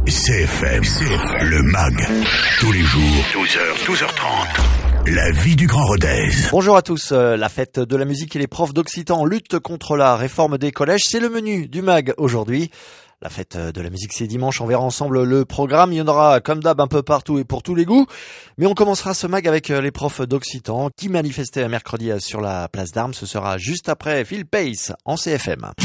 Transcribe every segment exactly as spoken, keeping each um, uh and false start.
C F M, C F M, le M A G, tous les jours, douze heures, douze heures trente. La vie du Grand Rodez. Bonjour à tous, la fête de la musique et les profs d'occitan luttent contre la réforme des collèges, c'est le menu du M A G aujourd'hui. La fête de la musique c'est dimanche, on verra ensemble le programme, il y en aura comme d'hab un peu partout et pour tous les goûts. Mais on commencera ce M A G avec les profs d'occitan qui manifestaient mercredi sur la place d'Armes, ce sera juste après Phil Pace en C F M.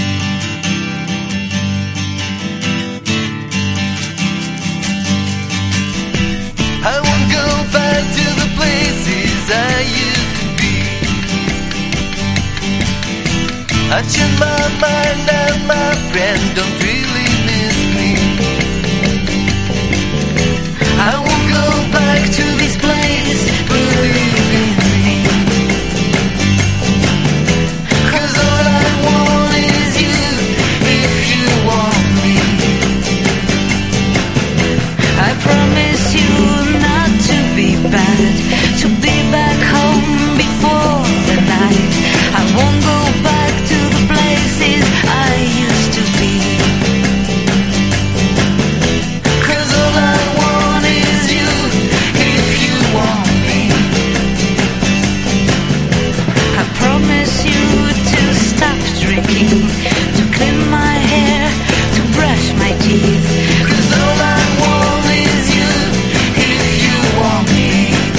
I won't go back to the places I used to be. I changed my mind and my friend don't really miss me. I won't go back to this place, believe in me. 'Cause all I want is you, if you want me. I promise you bad, to be back home before the night. I won't go back to the places I used to be. 'Cause all I want is you, if you want me. I promise you to stop drinking, to clean my hair, to brush my teeth. 'Cause all I want is you, if you want me.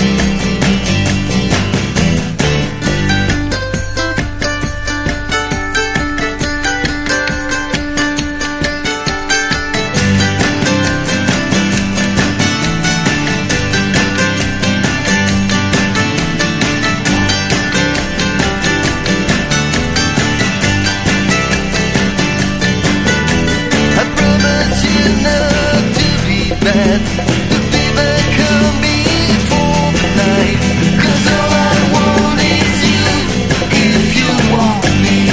Bad, to be back home before the night. 'Cause all I want is you, if you want me.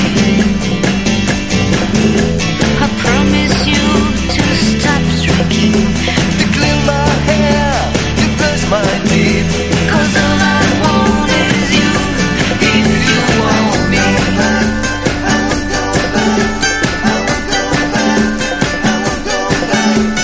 I promise you to stop drinking, to clean my hair, to brush my teeth. 'Cause all I want is you, if you want me. I won't go back, I won't go back, I won't go back.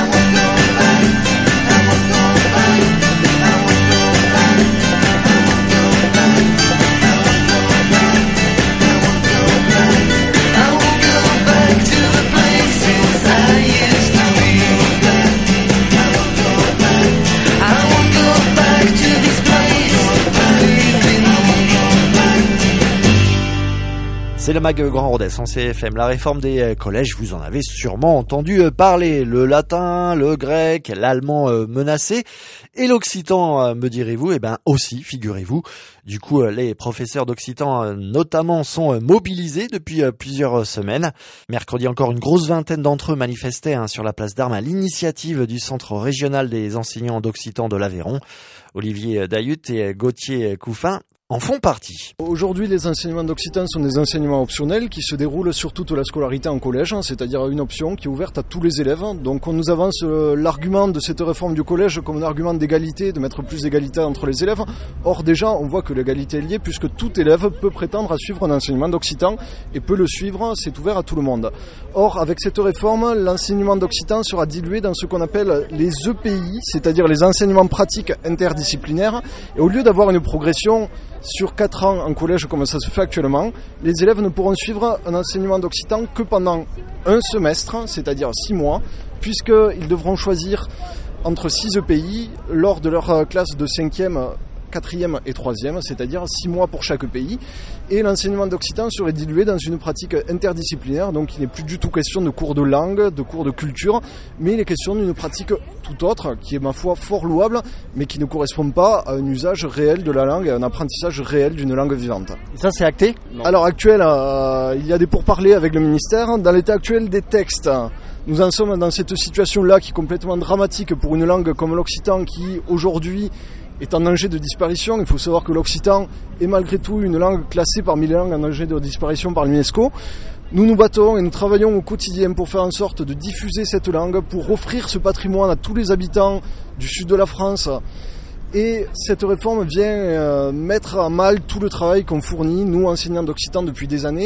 C'est le M A G Grand Rodez en C F M. La réforme des collèges, vous en avez sûrement entendu parler. Le latin, le grec, l'allemand menacé et l'occitan, me direz-vous, eh ben aussi, figurez-vous. Du coup, les professeurs d'occitan notamment sont mobilisés depuis plusieurs semaines. Mercredi encore, une grosse vingtaine d'entre eux manifestaient hein, sur la place d'Armes à l'initiative du Centre régional des enseignants d'occitan de l'Aveyron. Olivier Dayut et Gauthier Couffin en font partie. Aujourd'hui, les enseignements d'occitan sont des enseignements optionnels qui se déroulent sur toute la scolarité en collège, c'est-à-dire une option qui est ouverte à tous les élèves. Donc on nous avance l'argument de cette réforme du collège comme un argument d'égalité, de mettre plus d'égalité entre les élèves. Or déjà, on voit que l'égalité est liée puisque tout élève peut prétendre à suivre un enseignement d'occitan et peut le suivre, c'est ouvert à tout le monde. Or, avec cette réforme, l'enseignement d'occitan sera dilué dans ce qu'on appelle les E P I, c'est-à-dire les enseignements pratiques interdisciplinaires. Et au lieu d'avoir une progression sur quatre ans en collège comme ça se fait actuellement, les élèves ne pourront suivre un enseignement d'occitan que pendant un semestre, c'est-à-dire six mois, puisqu'ils devront choisir entre six E P I lors de leur classe de cinquième, quatrième et troisième, c'est-à-dire six mois pour chaque pays. Et l'enseignement d'occitan serait dilué dans une pratique interdisciplinaire, donc il n'est plus du tout question de cours de langue, de cours de culture, mais il est question d'une pratique tout autre, qui est ma foi fort louable, mais qui ne correspond pas à un usage réel de la langue, à un apprentissage réel d'une langue vivante. Et ça c'est acté ? Non. À l'heure actuelle, euh, il y a des pourparlers avec le ministère. Dans l'état actuel des textes, nous en sommes dans cette situation-là qui est complètement dramatique pour une langue comme l'occitan qui, aujourd'hui, est en danger de disparition. Il faut savoir que l'occitan est malgré tout une langue classée parmi les langues en danger de disparition par l'UNESCO. Nous nous battons et nous travaillons au quotidien pour faire en sorte de diffuser cette langue, pour offrir ce patrimoine à tous les habitants du sud de la France. Et cette réforme vient euh, mettre à mal tout le travail qu'on fournit, nous enseignants d'occitan depuis des années.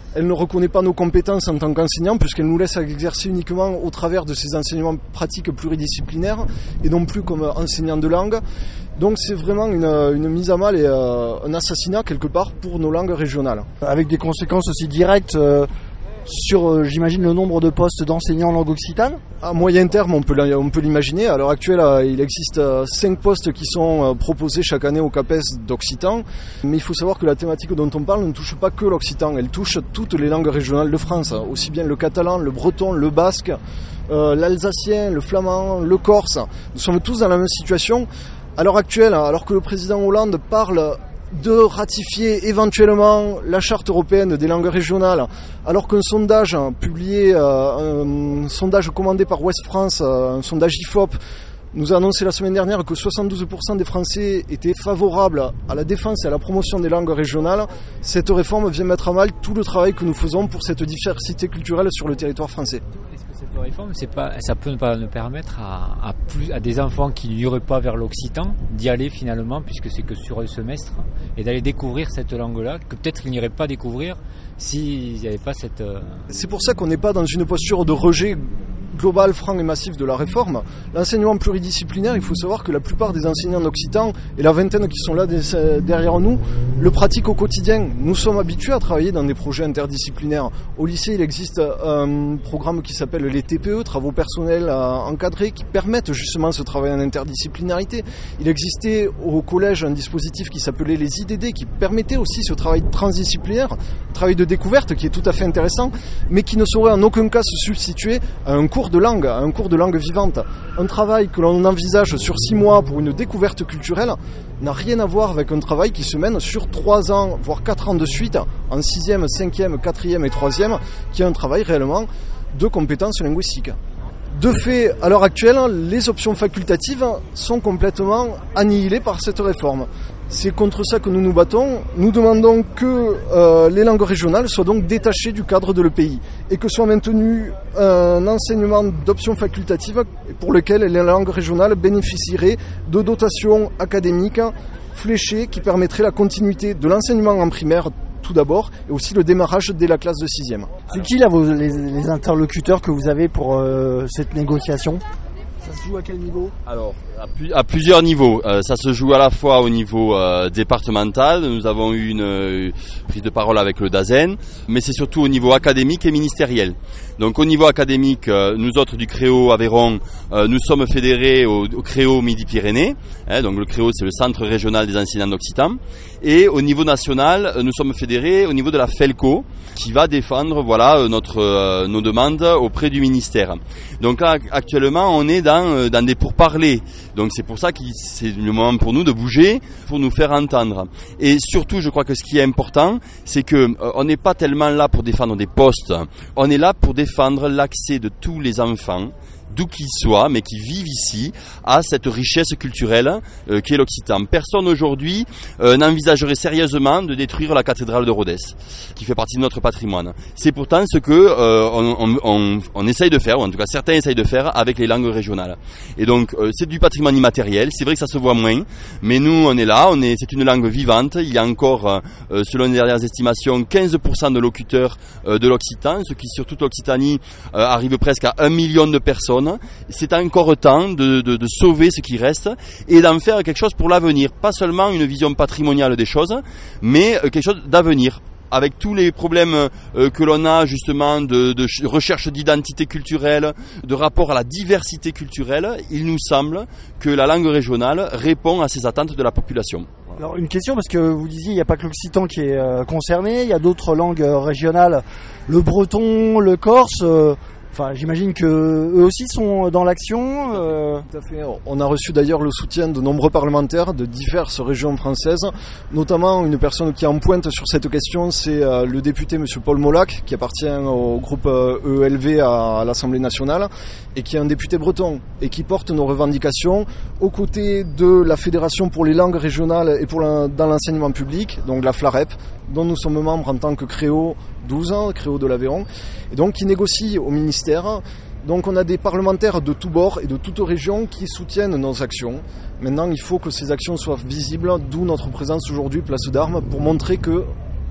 Elle ne reconnaît pas nos compétences en tant qu'enseignants puisqu'elle nous laisse exercer uniquement au travers de ces enseignements pratiques pluridisciplinaires et non plus comme enseignants de langue. Donc c'est vraiment une, une mise à mal et euh, un assassinat quelque part pour nos langues régionales. Avec des conséquences aussi directes euh, sur, euh, j'imagine, le nombre de postes d'enseignants en langue occitane. À moyen terme, on peut, on peut l'imaginer. À l'heure actuelle, il existe cinq postes qui sont proposés chaque année au CAPES d'Occitan. Mais il faut savoir que la thématique dont on parle ne touche pas que l'Occitan. Elle touche toutes les langues régionales de France. Aussi bien le catalan, le breton, le basque, euh, l'alsacien, le flamand, le corse. Nous sommes tous dans la même situation. À l'heure actuelle, alors que le président Hollande parle de ratifier éventuellement la charte européenne des langues régionales, alors qu'un sondage publié, euh, un sondage commandé par Ouest France, euh, un sondage I F O P, nous a annoncé la semaine dernière que soixante-douze pour cent des Français étaient favorables à la défense et à la promotion des langues régionales. Cette réforme vient mettre à mal tout le travail que nous faisons pour cette diversité culturelle sur le territoire français. Est-ce que cette réforme, c'est pas, ça peut pas nous permettre à, à, plus, à des enfants qui n'iraient pas vers l'occitan d'y aller finalement, puisque c'est que sur un semestre, et d'aller découvrir cette langue-là, que peut-être ils n'iraient pas découvrir s'il n'y avait pas cette... Euh... C'est pour ça qu'on n'est pas dans une posture de rejet global, franc et massif de la réforme. L'enseignement pluridisciplinaire, il faut savoir que la plupart des enseignants d'occitan, et la vingtaine qui sont là derrière nous, le pratiquent au quotidien. Nous sommes habitués à travailler dans des projets interdisciplinaires. Au lycée, il existe un programme qui s'appelle les T P E, travaux personnels encadrés, qui permettent justement ce travail en interdisciplinarité. Il existait au collège un dispositif qui s'appelait les I D D, qui permettait aussi ce travail transdisciplinaire, travail de découverte qui est tout à fait intéressant, mais qui ne saurait en aucun cas se substituer à un cours de langue, à un cours de langue vivante. Un travail que l'on envisage sur six mois pour une découverte culturelle n'a rien à voir avec un travail qui se mène sur trois ans, voire quatre ans de suite, en sixième, cinquième, quatrième et troisième, qui est un travail réellement de compétences linguistiques. De fait, à l'heure actuelle, les options facultatives sont complètement annihilées par cette réforme. C'est contre ça que nous nous battons. Nous demandons que euh, les langues régionales soient donc détachées du cadre de l'E P I et que soit maintenu un enseignement d'options facultatives pour lequel les langues régionales bénéficieraient de dotations académiques fléchées qui permettraient la continuité de l'enseignement en primaire tout d'abord, et aussi le démarrage dès la classe de sixième. C'est qui là vos, les, les interlocuteurs que vous avez pour euh, cette négociation ? Ça se joue à quel niveau ? Alors, à, pu- à plusieurs niveaux. Euh, ça se joue à la fois au niveau euh, départemental. Nous avons eu une euh, prise de parole avec le DAZEN, mais c'est surtout au niveau académique et ministériel. Donc, au niveau académique, euh, nous autres du Créo Aveyron, euh, nous sommes fédérés au, au Créo Midi-Pyrénées. Hein, donc, le Créo, c'est le Centre régional des enseignants d'occitan. Et au niveau national, nous sommes fédérés au niveau de la FELCO, qui va défendre, voilà, notre euh, nos demandes auprès du ministère. Donc là, actuellement, on est dans dans des pourparlers. Donc c'est pour ça que c'est le moment pour nous de bouger, pour nous faire entendre. Et surtout, je crois que ce qui est important, c'est que euh, on n'est pas tellement là pour défendre des postes. On est là pour défendre l'accès de tous les enfants, d'où qu'ils soient, mais qui vivent ici, à cette richesse culturelle euh, qu'est l'occitan. Personne aujourd'hui euh, n'envisagerait sérieusement de détruire la cathédrale de Rodez, qui fait partie de notre patrimoine. C'est pourtant ce que euh, on, on, on, on essaye de faire, ou en tout cas certains essayent de faire avec les langues régionales. Et donc euh, c'est du patrimoine immatériel, c'est vrai que ça se voit moins, mais nous on est là, on est, c'est une langue vivante. Il y a encore, euh, selon les dernières estimations, quinze pour cent de locuteurs euh, de l'occitan, ce qui sur toute l'Occitanie euh, arrive presque à un million de personnes. C'est encore temps de, de, de sauver ce qui reste et d'en faire quelque chose pour l'avenir. Pas seulement une vision patrimoniale des choses, mais quelque chose d'avenir. Avec tous les problèmes euh, que l'on a justement de, de recherche d'identité culturelle, de rapport à la diversité culturelle, il nous semble que la langue régionale répond à ces attentes de la population. Alors une question, parce que vous disiez il n'y a pas que l'occitan qui est euh, concerné, il y a d'autres langues euh, régionales, le breton, le corse... Euh... Enfin, j'imagine que eux aussi sont dans l'action. Euh... Tout à fait. On a reçu d'ailleurs le soutien de nombreux parlementaires de diverses régions françaises, notamment une personne qui est en pointe sur cette question, c'est euh, le député Monsieur Paul Molac, qui appartient au groupe euh, E L V à, à l'Assemblée nationale, et qui est un député breton, et qui porte nos revendications aux côtés de la Fédération pour les langues régionales et pour la, dans l'enseignement public, donc la FLAREP, dont nous sommes membres en tant que Créo douze ans, Créo de l'Aveyron, et donc qui négocie au ministère. Donc on a des parlementaires de tous bords et de toutes régions qui soutiennent nos actions. Maintenant, il faut que ces actions soient visibles, d'où notre présence aujourd'hui, place d'Armes, pour montrer que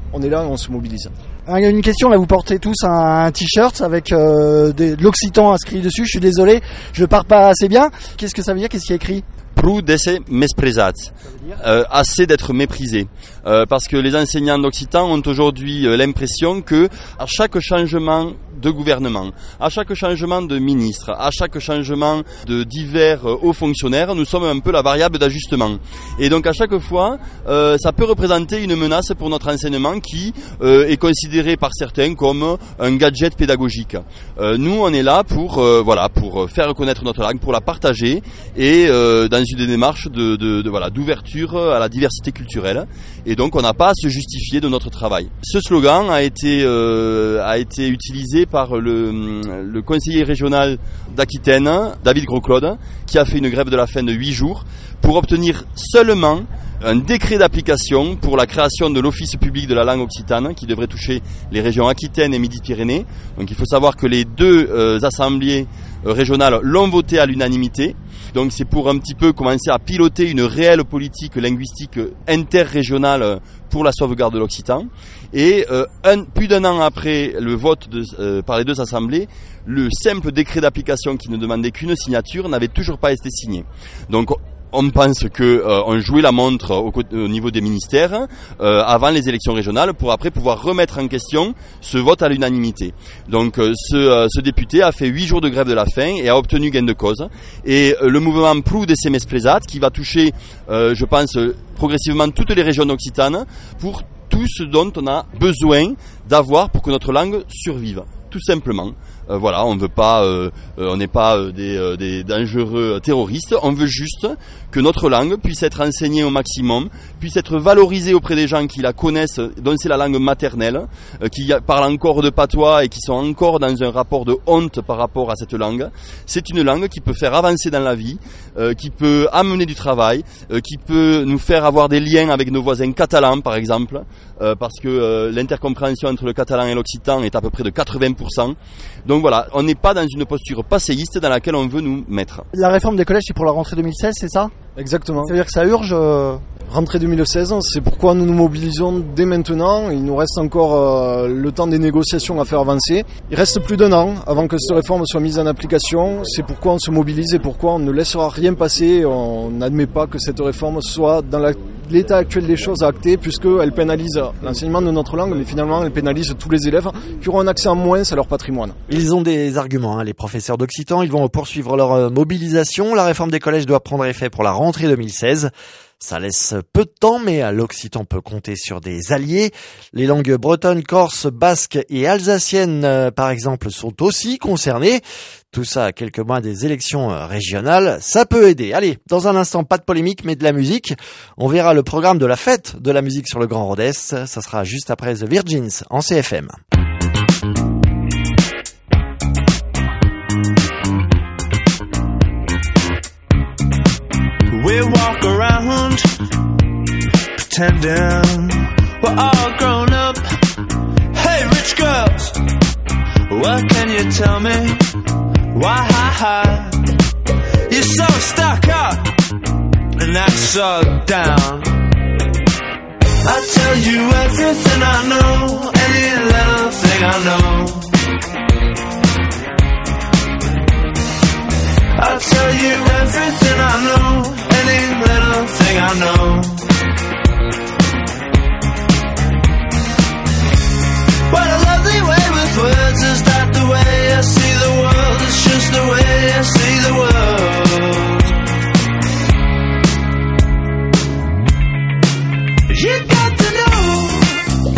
on est là et on se mobilise. Il y a une question, là vous portez tous un, un t-shirt avec euh, des, de l'occitan inscrit dessus, je suis désolé, je pars pas assez bien. Qu'est-ce que ça veut dire, qu'est-ce qu'il y a écrit? Pru d'esse mesprezats, euh, assez d'être méprisé. Euh, parce que les enseignants d'occitan ont aujourd'hui euh, l'impression que à chaque changement de gouvernement, à chaque changement de ministre, à chaque changement de divers euh, hauts fonctionnaires, nous sommes un peu la variable d'ajustement. Et donc à chaque fois, euh, ça peut représenter une menace pour notre enseignement qui euh, est considéré par certains comme un gadget pédagogique. Euh, nous, on est là pour euh, voilà pour faire connaître notre langue, pour la partager et euh, dans une démarche de, de, de voilà d'ouverture à la diversité culturelle. Et donc on n'a pas à se justifier de notre travail. Ce slogan a été euh, a été utilisé par le, le conseiller régional d'Aquitaine, David Gros-Claude, qui a fait une grève de la faim de huit jours pour obtenir seulement un décret d'application pour la création de l'Office public de la langue occitane qui devrait toucher les régions Aquitaine et Midi-Pyrénées. Donc il faut savoir que les deux euh, assemblées euh, régionales l'ont voté à l'unanimité. Donc c'est pour un petit peu commencer à piloter une réelle politique linguistique interrégionale pour la sauvegarde de l'occitan. Et euh, un, plus d'un an après le vote de, euh, par les deux assemblées, le simple décret d'application qui ne demandait qu'une signature n'avait toujours pas été signé. Donc on pense que euh, on jouait la montre au, au niveau des ministères euh, avant les élections régionales pour après pouvoir remettre en question ce vote à l'unanimité. Donc euh, ce, euh, ce député a fait huit jours de grève de la faim et a obtenu gain de cause. Et euh, le mouvement Pru d'esse mesprezats qui va toucher, euh, je pense, progressivement toutes les régions occitanes pour tout ce dont on a besoin d'avoir pour que notre langue survive, tout simplement. Euh, voilà, on veut pas, euh, euh, on n'est pas euh, des, euh, des dangereux terroristes. On veut juste que notre langue puisse être enseignée au maximum, puisse être valorisée auprès des gens qui la connaissent, dont c'est la langue maternelle, euh, qui parlent encore de patois et qui sont encore dans un rapport de honte par rapport à cette langue. C'est une langue qui peut faire avancer dans la vie, euh, qui peut amener du travail, euh, qui peut nous faire avoir des liens avec nos voisins catalans, par exemple, euh, parce que euh, l'intercompréhension entre le catalan et l'occitan est à peu près de quatre-vingts pour cent. Donc voilà, on n'est pas dans une posture passéiste dans laquelle on veut nous mettre. La réforme des collèges, c'est pour la rentrée deux mille seize, c'est ça? Exactement. Ça veut dire que ça urge euh... Rentrée deux mille seize, c'est pourquoi nous nous mobilisons dès maintenant. Il nous reste encore euh, le temps des négociations à faire avancer. Il reste plus d'un an avant que cette réforme soit mise en application. C'est pourquoi on se mobilise et pourquoi on ne laissera rien passer. On n'admet pas que cette réforme soit dans la, l'état actuel des choses actée, puisqu'elle pénalise l'enseignement de notre langue, mais finalement elle pénalise tous les élèves qui auront un accès en moins à leur patrimoine. Ils ont des arguments, hein, les professeurs d'occitan. Ils vont poursuivre leur euh, mobilisation. La réforme des collèges doit prendre effet pour la rentrée deux mille seize. Ça laisse peu de temps, mais l'occitan peut compter sur des alliés. Les langues bretonnes, corse, basque et alsaciennes, euh, par exemple, sont aussi concernées. Tout ça à quelques mois des élections régionales, ça peut aider. Allez, dans un instant, pas de polémique, mais de la musique. On verra le programme de la fête de la musique sur le Grand Rodez. Ça sera juste après The Virgins en C F M. We walk around pretending we're all grown up. Hey, rich girls, what can you tell me? Why you're so stuck up and that's so down? I tell you everything I know, any little thing I know. I'll tell you everything I know, any little thing I know. What a lovely way with words, is that the way I see the world? It's just the way I see the world. You got to know,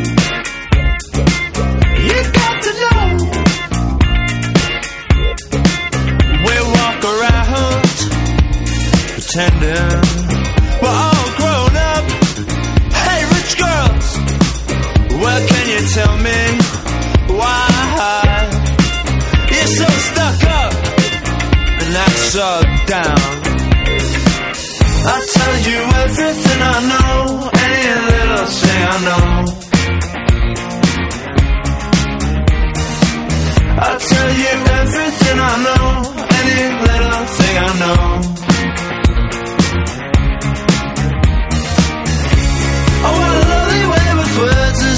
you got to know. We walk around pretending we're all grown up. Hey, rich girls, well, can you tell me why you're so stuck up and that's so down? I'll tell you everything I know, any little thing I know. I'll tell you everything I know, any little thing I know. Oh, what a lovely way with words.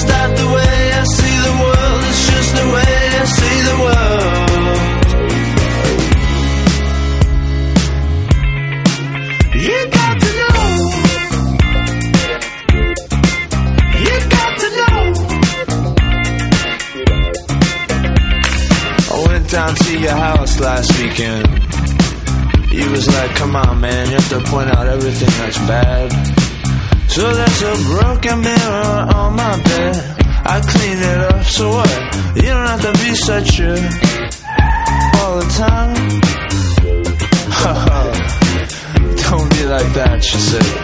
to your house last weekend. You was like, come on man, you have to point out everything that's bad. So there's a broken mirror on my bed. I clean it up, so what? You don't have to be such a all the time. Don't be like that, she said.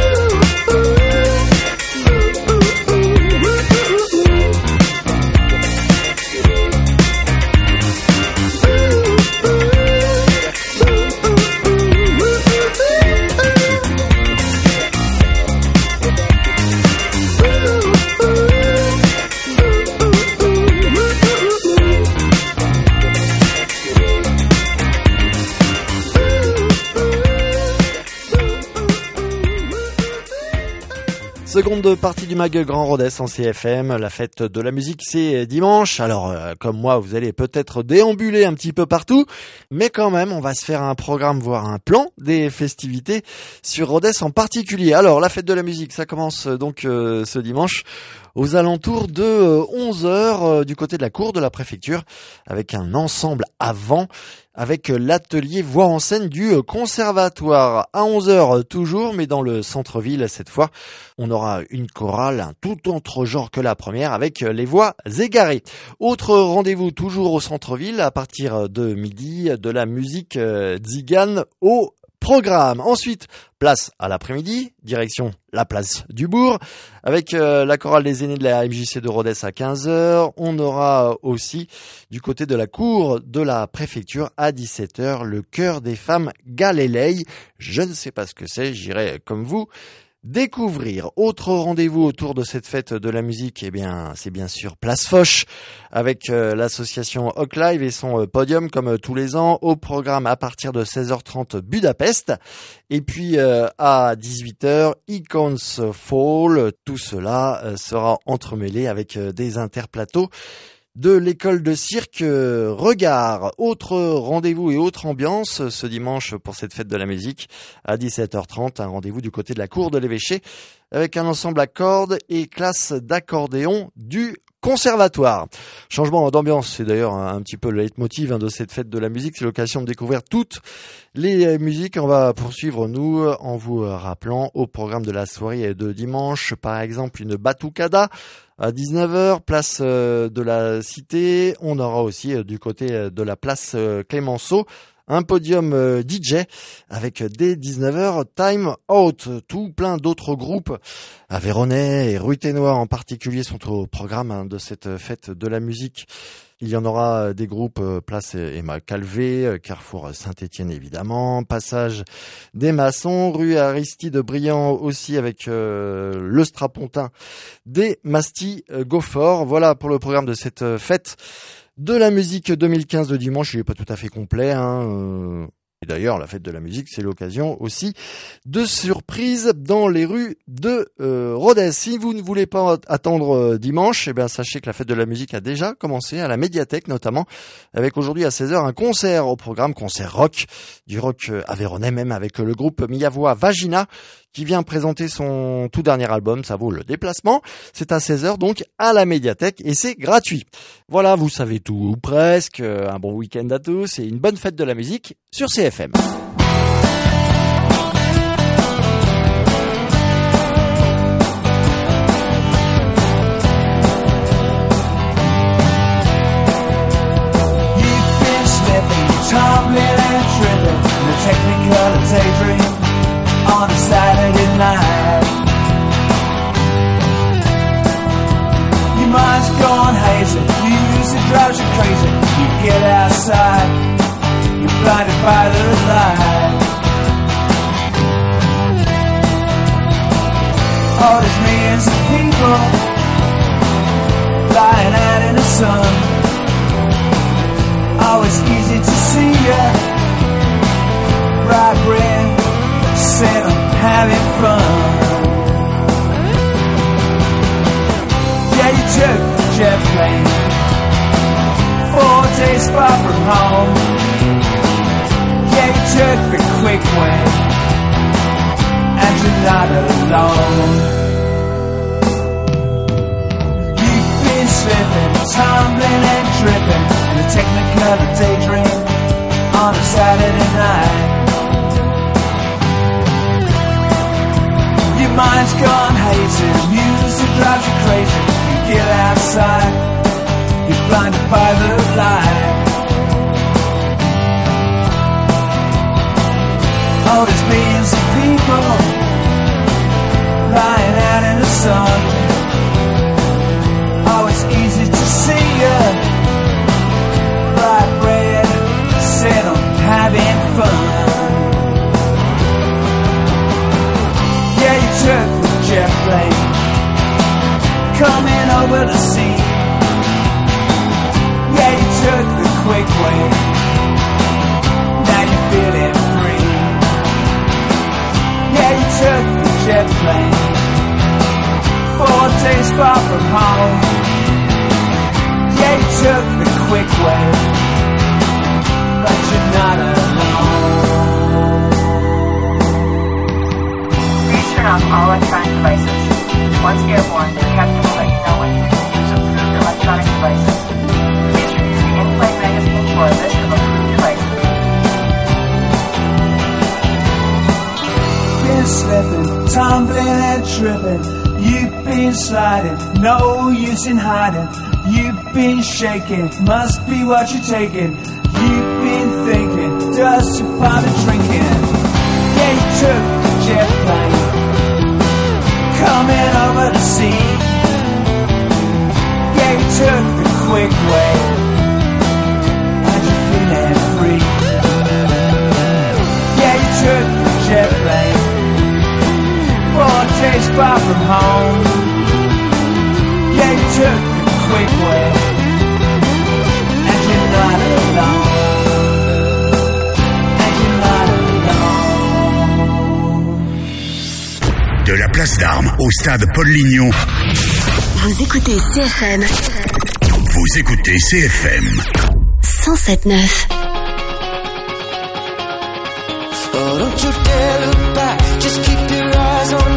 Seconde partie du Mag Grand Rodez en C F M, la fête de la musique c'est dimanche, alors euh, comme moi vous allez peut-être déambuler un petit peu partout, mais quand même on va se faire un programme, voire un plan des festivités sur Rodez en particulier. Alors la fête de la musique ça commence donc euh, ce dimanche aux alentours de euh, onze heures euh, du côté de la cour de la préfecture avec un ensemble avant avec l'atelier voix en scène du conservatoire à onze heures toujours, mais dans le centre-ville cette fois. On aura une chorale, un tout autre genre que la première avec les voix égarées. Autre rendez-vous toujours au centre-ville à partir de midi, de la musique tzigane au programme. Ensuite, place à l'après-midi, direction la place du Bourg, avec euh, la chorale des aînés de la M J C de Rodez à quinze heures. On aura aussi, du côté de la cour de la préfecture, à dix-sept heures, le chœur des femmes Galilei. Je ne sais pas ce que c'est, j'irai comme vous découvrir. Autre rendez-vous autour de cette fête de la musique, eh bien, c'est bien sûr Place Foch avec euh, l'association Hoc Live et son euh, podium comme euh, tous les ans au programme à partir de seize heures trente Budapest et puis euh, à dix-huit heures Icons Fall. Tout cela euh, sera entremêlé avec euh, des interplateaux de l'école de cirque euh, Regard. Autre rendez-vous et autre ambiance ce dimanche pour cette fête de la musique à dix-sept heures trente, un rendez-vous du côté de la cour de l'évêché avec un ensemble à cordes et classe d'accordéon du conservatoire. Changement d'ambiance, c'est d'ailleurs un, un petit peu le leitmotiv hein, de cette fête de la musique, c'est l'occasion de découvrir toutes les musiques. On va poursuivre nous en vous rappelant au programme de la soirée de dimanche, par exemple une batucada à dix-neuf heures, place de la Cité. On aura aussi du côté de la place Clémenceau un podium D J avec dès dix-neuf heures Time Out. Tout plein d'autres groupes aveyronais et ruténois en particulier sont au programme hein, de cette fête de la musique. Il y en aura des groupes place Emma Calvé, Carrefour Saint-Étienne évidemment, Passage des Maçons, rue Aristide Briand aussi avec euh, le Strapontin des Mastis Gaufort. Voilà pour le programme de cette fête de la musique deux mille quinze de dimanche. Il n'est pas tout à fait complet, hein. Euh... Et d'ailleurs, la fête de la musique, c'est l'occasion aussi de surprises dans les rues de euh, Rodez. Si vous ne voulez pas attendre euh, dimanche, eh bien, sachez que la fête de la musique a déjà commencé à la médiathèque, notamment avec aujourd'hui à seize heures un concert au programme, concert rock, du rock euh, aveyronnais même avec le groupe Miavois Vagina qui vient présenter son tout dernier album, ça vaut le déplacement. C'est à seize heures donc à la médiathèque et c'est gratuit. Voilà, vous savez tout ou presque. Un bon week-end à tous et une bonne fête de la musique sur C F M. You've been slipping, tumbling and tripping, the technicolor daydream on a Saturday night. Your mind's gone hazy, you use it, drives you crazy. You get outside, you're blinded by the light. Oh, there's millions of people lying out in the sun. Oh, it's easy to see ya, bright red, set up having fun. Yeah, you took the jet plane, four days far from home. Yeah, you took the quick way, and you're not alone. You've been slipping, tumbling and tripping, the Technicolor daydream on a Saturday night. Your mind's gone hazy, music drives you crazy. You get outside, you're blinded by the light. Oh, there's millions of people lying out in the sun. Oh, it's easy to see you, bright red, set on having fun. Yeah, you took the jet plane, coming over the sea. Yeah, you took the quick way, now you're feeling free. Yeah, you took the jet plane, four days far from home. Yeah, you took the quick way, but you're not alone. Please turn off all electronic devices. Once airborne, the captain will let you know when you can use approved electronic devices. Please review the in-flight magazine for a list of approved devices. Been slipping, tumbling and tripping. You've been sliding, no use in hiding. You've been shaking, must be what you're taking. You've been thinking, just your part of drinking. Yeah, you took the jet plane, coming over the sea. Yeah, you took the quick way, and you're feeling free. Yeah, you took the jet plane, four days far from home. Yeah, you took the quick way, and you're not alone. And you're not alone. De la place d'Armes au stade Paul Lignon. Vous écoutez C F M. Vous écoutez C F M. cent sept neuf. Oh, don't you dare look back, just keep your eyes on